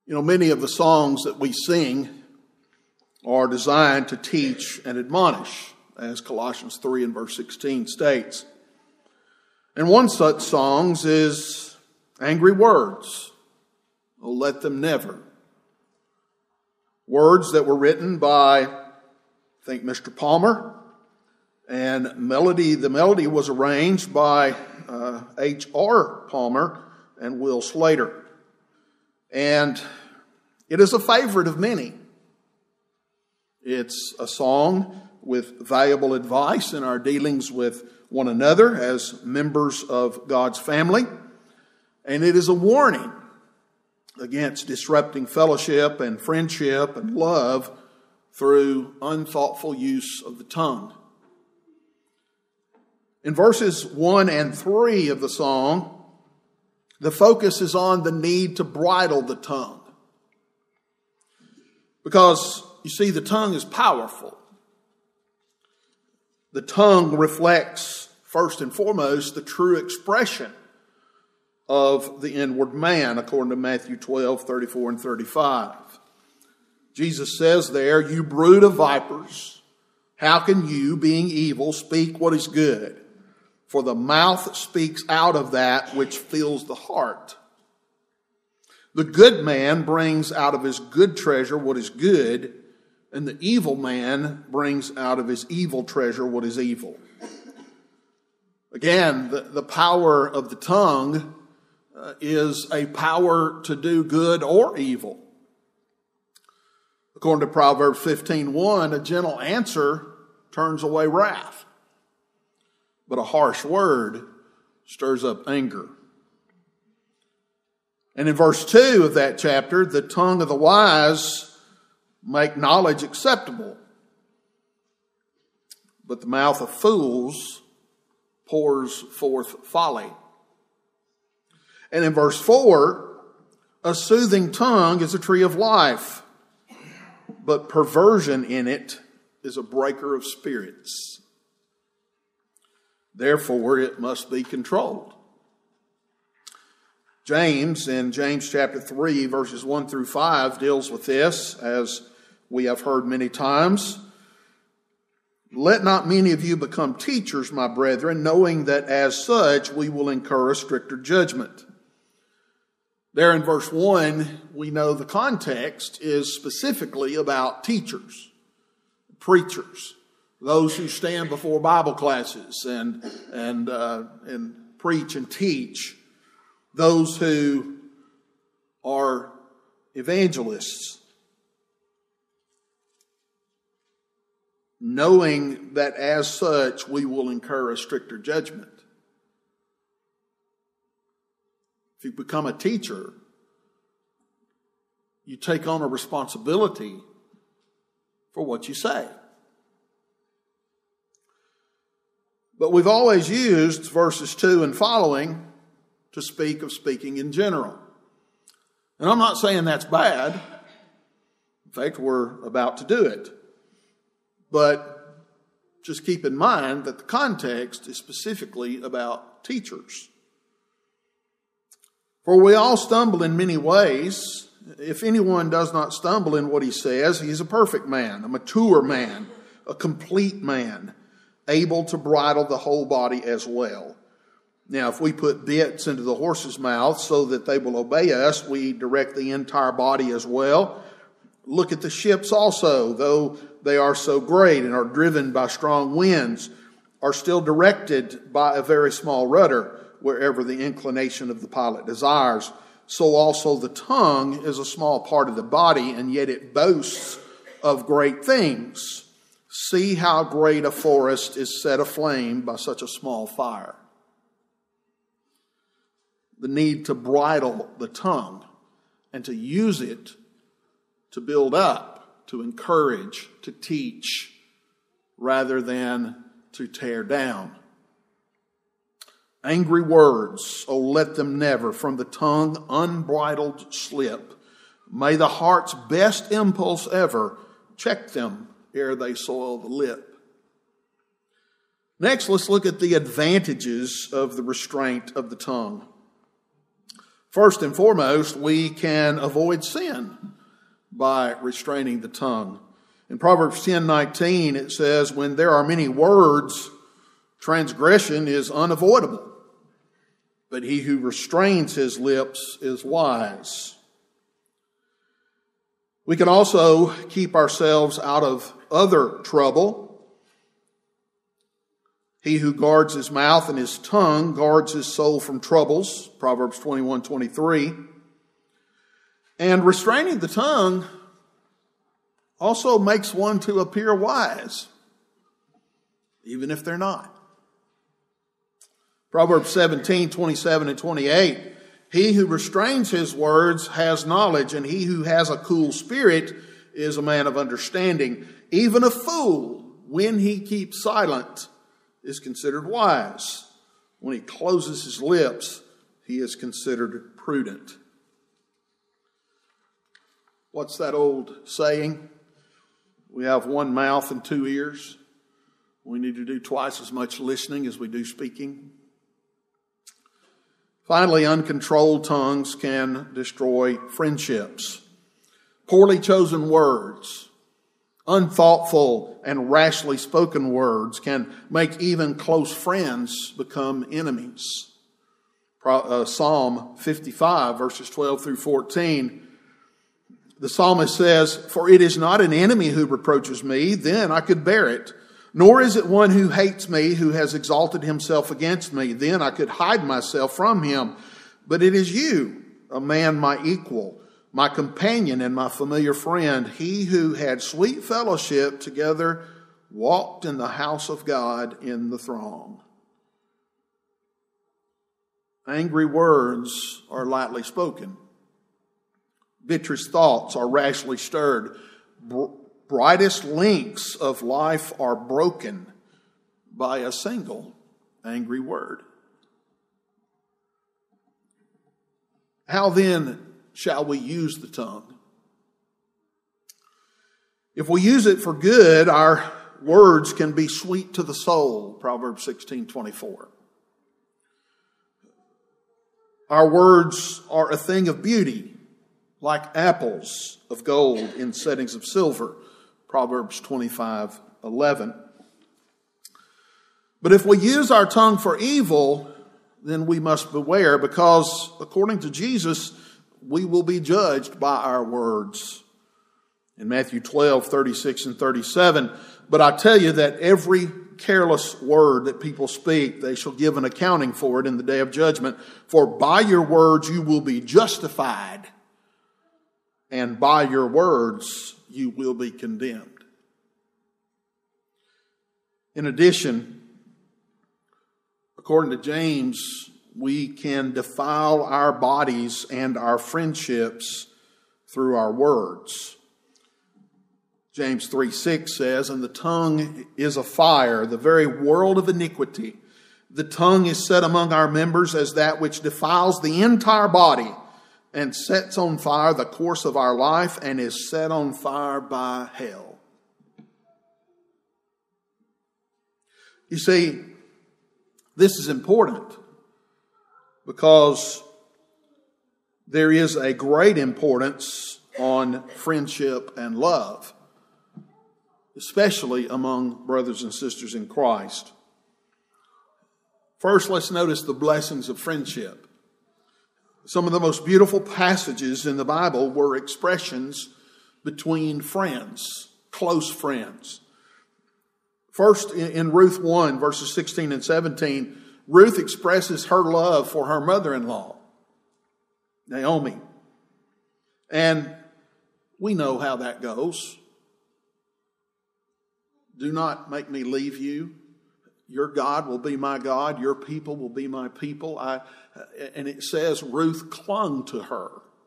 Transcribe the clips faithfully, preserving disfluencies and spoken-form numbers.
You know, many of the songs that we sing are designed to teach and admonish, as Colossians three and verse sixteen states. And one such songs is Angry Words. Oh, let them never. Words that were written by, I think, Mister Palmer, and melody. The melody was arranged by uh, H R Palmer and Will Slater. And it is a favorite of many. It's a song with valuable advice in our dealings with one another as members of God's family. And it is a warning against disrupting fellowship and friendship and love through unthoughtful use of the tongue. In verses one and three of the song, the focus is on the need to bridle the tongue. Because, you see, the tongue is powerful. The tongue reflects, first and foremost, the true expression of the inward man, according to Matthew twelve, thirty-four and thirty-five. Jesus says there, "You brood of vipers, how can you, being evil, speak what is good? For the mouth speaks out of that which fills the heart. The good man brings out of his good treasure what is good, and the evil man brings out of his evil treasure what is evil." Again, the, the power of the tongue uh, is a power to do good or evil. According to Proverbs fifteen one, a gentle answer turns away wrath, but a harsh word stirs up anger. And in verse two of that chapter, the tongue of the wise make knowledge acceptable, but the mouth of fools pours forth folly. And in verse four, a soothing tongue is a tree of life, but perversion in it is a breaker of spirits. Therefore, it must be controlled. James, in James chapter three, verses one through five, deals with this, as we have heard many times. "Let not many of you become teachers, my brethren, knowing that as such we will incur a stricter judgment." There in verse one, we know the context is specifically about teachers, preachers, those who stand before Bible classes and, and, uh, and preach and teach, those who are evangelists, knowing that as such we will incur a stricter judgment. If you become a teacher, you take on a responsibility for what you say. But we've always used verses two and following to speak of speaking in general. And I'm not saying that's bad. In fact, we're about to do it. But just keep in mind that the context is specifically about teachers. For we all stumble in many ways. If anyone does not stumble in what he says, he is a perfect man, a mature man, a complete man, able to bridle the whole body as well. Now, if we put bits into the horse's mouth so that they will obey us, we direct the entire body as well. Look at the ships also, though they are so great and are driven by strong winds, are still directed by a very small rudder wherever the inclination of the pilot desires. So also the tongue is a small part of the body, and yet it boasts of great things. See how great a forest is set aflame by such a small fire. The need to bridle the tongue and to use it to build up, to encourage, to teach, rather than to tear down. Angry words, oh, let them never from the tongue unbridled slip. May the heart's best impulse ever check them ere they soil the lip. Next, let's look at the advantages of the restraint of the tongue. First and foremost, we can avoid sin by restraining the tongue. In Proverbs ten nineteen, it says, when there are many words, transgression is unavoidable, but he who restrains his lips is wise. We can also keep ourselves out of other trouble. He who guards his mouth and his tongue guards his soul from troubles, Proverbs twenty-one twenty-three. And restraining the tongue also makes one to appear wise, even if they're not. Proverbs seventeen twenty-seven and twenty-eight, he who restrains his words has knowledge, and he who has a cool spirit is a man of understanding. Even a fool, when he keeps silent, is considered wise. When he closes his lips, he is considered prudent. What's that old saying? We have one mouth and two ears. We need to do twice as much listening as we do speaking. Finally, uncontrolled tongues can destroy friendships. Poorly chosen words, unthoughtful and rashly spoken words can make even close friends become enemies. Psalm fifty-five, verses twelve through fourteen, the psalmist says, for it is not an enemy who reproaches me, then I could bear it. Nor is it one who hates me, who has exalted himself against me. Then I could hide myself from him. But it is you, a man my equal, my companion and my familiar friend, he who had sweet fellowship together, walked in the house of God in the throng. Angry words are lightly spoken. Bitterest thoughts are rashly stirred. Br- brightest links of life are broken by a single angry word. How then shall we use the tongue? If we use it for good, our words can be sweet to the soul, Proverbs sixteen twenty-four. Our words are a thing of beauty, like apples of gold in settings of silver, Proverbs twenty-five eleven. But if we use our tongue for evil, then we must beware, because according to Jesus, we will be judged by our words. In Matthew twelve thirty-six and thirty-seven, but I tell you that every careless word that people speak, they shall give an accounting for it in the day of judgment. For by your words you will be justified, and by your words you will be condemned. In addition, according to James, we can defile our bodies and our friendships through our words. James three six says, and the tongue is a fire, the very world of iniquity. The tongue is set among our members as that which defiles the entire body and sets on fire the course of our life and is set on fire by hell. You see, this is important because there is a great importance on friendship and love, especially among brothers and sisters in Christ. First, let's notice the blessings of friendship. Some of the most beautiful passages in the Bible were expressions between friends, close friends. First, in Ruth one, verses sixteen and seventeen, Ruth expresses her love for her mother-in-law, Naomi. And we know how that goes. Do not make me leave you. Your God will be my God. Your people will be my people. I, and it says Ruth clung to her.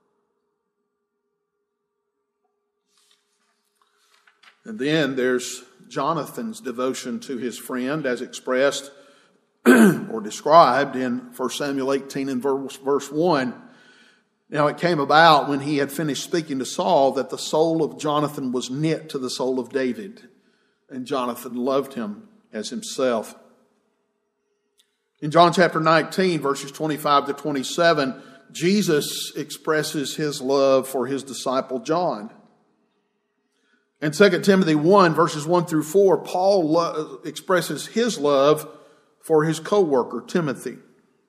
And then there's Jonathan's devotion to his friend as expressed or described in First Samuel eighteen and verse one. Now it came about when he had finished speaking to Saul that the soul of Jonathan was knit to the soul of David, and Jonathan loved him as himself. In John chapter nineteen, verses twenty-five to twenty-seven, Jesus expresses his love for his disciple John. In Second Timothy one, verses one through four, Paul lo- expresses his love for his co-worker Timothy.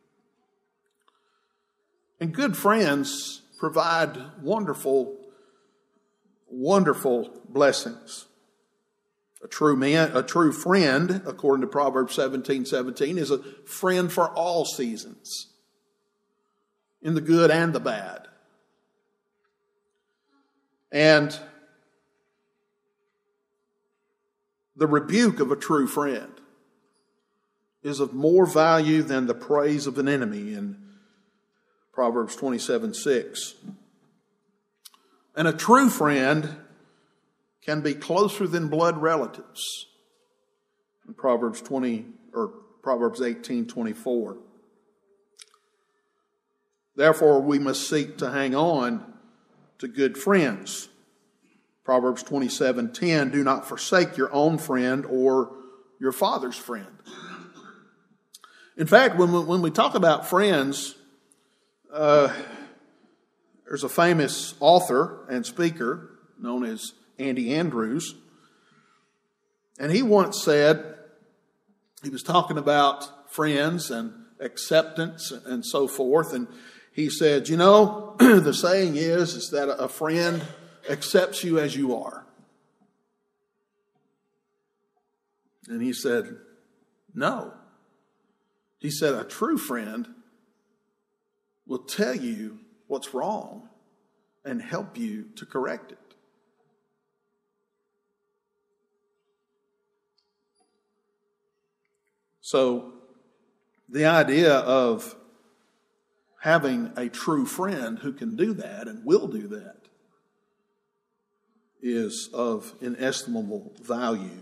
And good friends provide wonderful, wonderful blessings. A true man, a true friend, according to Proverbs seventeen seventeen, is a friend for all seasons, in the good and the bad. And the rebuke of a true friend is of more value than the praise of an enemy in Proverbs twenty-seven six. And a true friend can be closer than blood relatives in Proverbs twenty or Proverbs eighteen twenty-four. Therefore, we must seek to hang on to good friends. Proverbs twenty-seven ten, do not forsake your own friend or your father's friend. In fact, when we, when we talk about friends, uh, there's a famous author and speaker known as Andy Andrews. And he once said, he was talking about friends and acceptance and so forth. And he said, you know, the saying is, is that a friend accepts you as you are. And he said, no. He said, a true friend will tell you what's wrong and help you to correct it. So the idea of having a true friend who can do that and will do that is of inestimable value.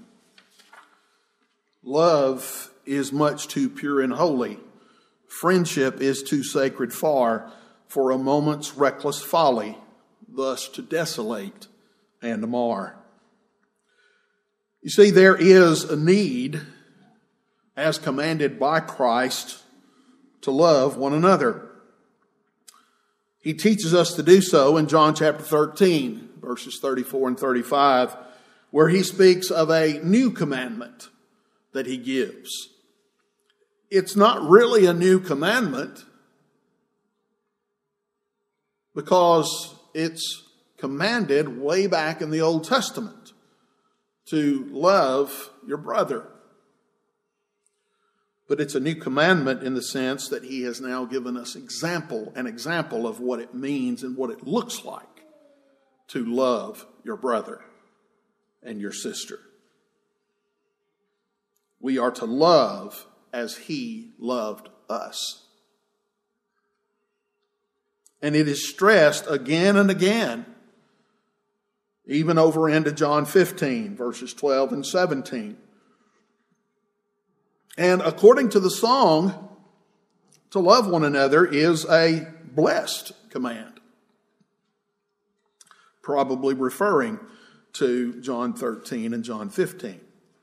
Love is much too pure and holy. Friendship is too sacred far for a moment's reckless folly, thus to desolate and mar. You see, there is a need, as commanded by Christ, to love one another. He teaches us to do so in John chapter thirteen, verses thirty-four and thirty-five, where he speaks of a new commandment that he gives. It's not really a new commandment because it's commanded way back in the Old Testament to love your brother. But it's a new commandment in the sense that he has now given us example, an example of what it means and what it looks like to love your brother and your sister. We are to love as he loved us. And it is stressed again and again, even over into John fifteen, verses twelve and seventeen. And according to the song, to love one another is a blessed command, probably referring to John thirteen and John fifteen.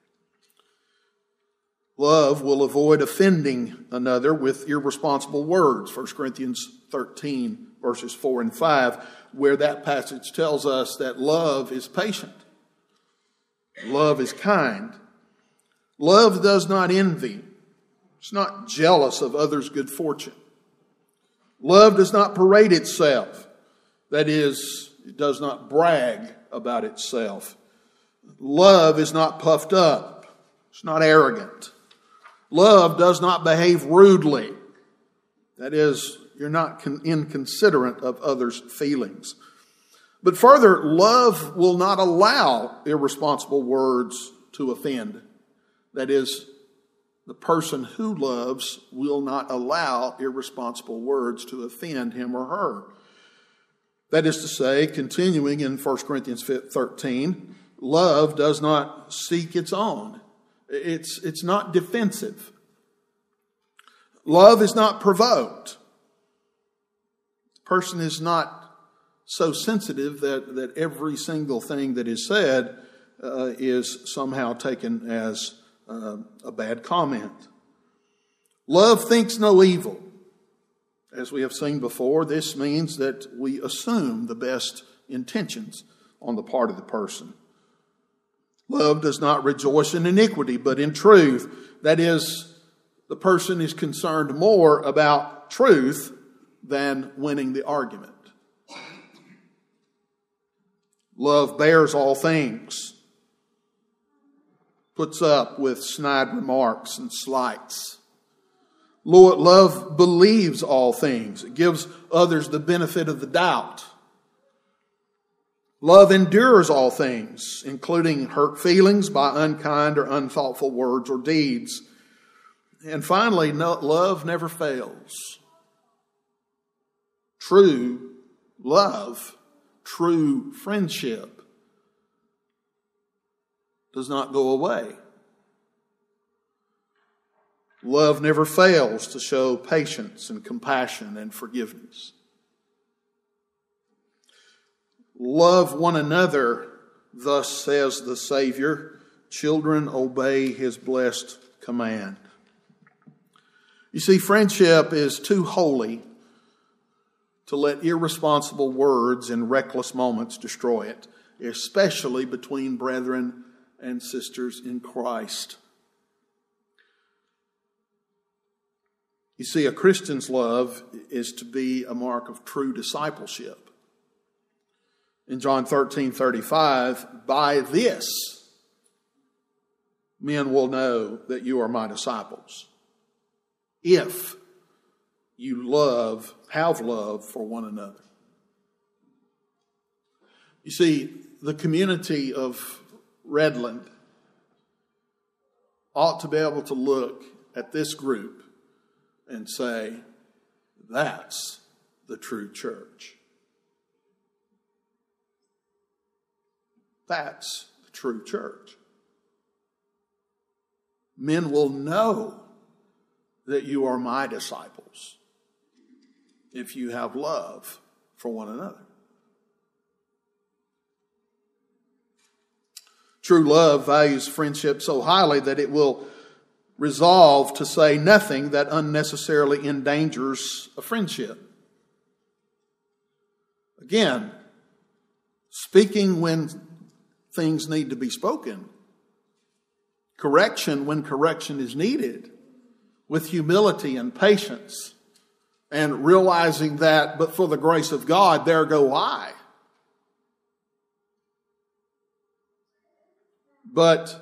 Love will avoid offending another with irresponsible words. First Corinthians thirteen, verses four and five, where that passage tells us that love is patient. Love is kind. Love does not envy. It's not jealous of others' good fortune. Love does not parade itself. That is, it does not brag about itself. Love is not puffed up. It's not arrogant. Love does not behave rudely. That is, you're not inconsiderate of others' feelings. But further, love will not allow irresponsible words to offend. That is, the person who loves will not allow irresponsible words to offend him or her. That is to say, continuing in First Corinthians thirteen, love does not seek its own. It's, it's not defensive. Love is not provoked. The person is not so sensitive that, that every single thing that is said uh, is somehow taken as uh, a bad comment. Love thinks no evil. As we have seen before, this means that we assume the best intentions on the part of the person. Love does not rejoice in iniquity, but in truth. That is, the person is concerned more about truth than winning the argument. Love bears all things, puts up with snide remarks and slights. Lord, love believes all things. It gives others the benefit of the doubt. Love endures all things, including hurt feelings by unkind or unthoughtful words or deeds. And finally, no, love never fails. True love, true friendship does not go away. Love never fails to show patience and compassion and forgiveness. Love one another, thus says the Savior. Children, obey His blessed command. You see, friendship is too holy to let irresponsible words and reckless moments destroy it, especially between brethren and sisters in Christ. You see, a Christian's love is to be a mark of true discipleship. In John thirteen thirty-five, by this men will know that you are my disciples, if you love, have love for one another. You see, the community of Redland ought to be able to look at this group and say, that's the true church. That's the true church. Men will know that you are my disciples if you have love for one another. True love values friendship so highly that it will resolve to say nothing that unnecessarily endangers a friendship. Again, speaking when things need to be spoken. Correction when correction is needed, with humility and patience, and realizing that, but for the grace of God, there go I. But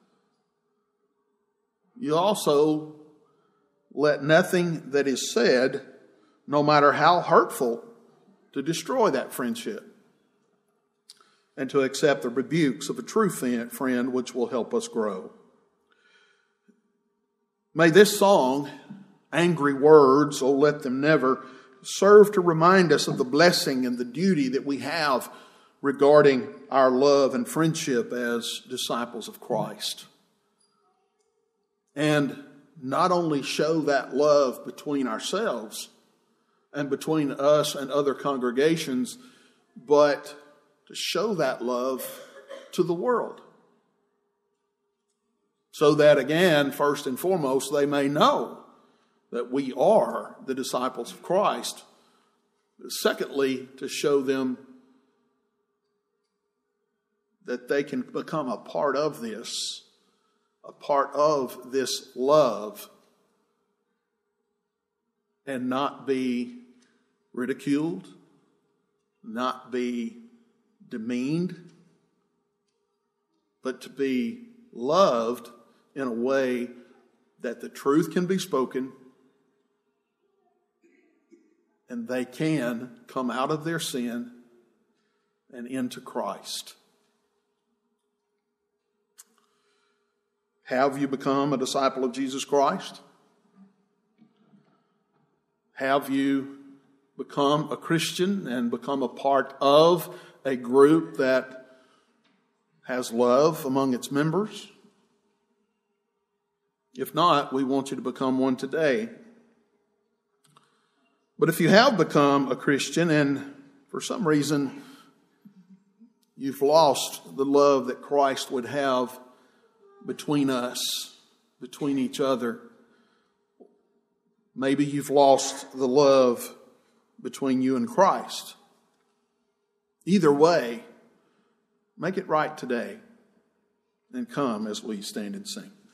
you also let nothing that is said, no matter how hurtful, to destroy that friendship, and to accept the rebukes of a true friend, which will help us grow. May this song, Angry Words, Oh Let Them Never, serve to remind us of the blessing and the duty that we have regarding our love and friendship as disciples of Christ. And not only show that love between ourselves and between us and other congregations, but to show that love to the world. So that, again, first and foremost, they may know that we are the disciples of Christ. Secondly, to show them that they can become a part of this, a part of this love, and not be ridiculed, not be demeaned, but to be loved in a way that the truth can be spoken and they can come out of their sin and into Christ. Have you become a disciple of Jesus Christ? Have you become a Christian and become a part of a group that has love among its members? If not, we want you to become one today. But if you have become a Christian and for some reason you've lost the love that Christ would have between us, between each other, Maybe you've lost the love between you and Christ. Either way, make it right today and come as we stand and sing.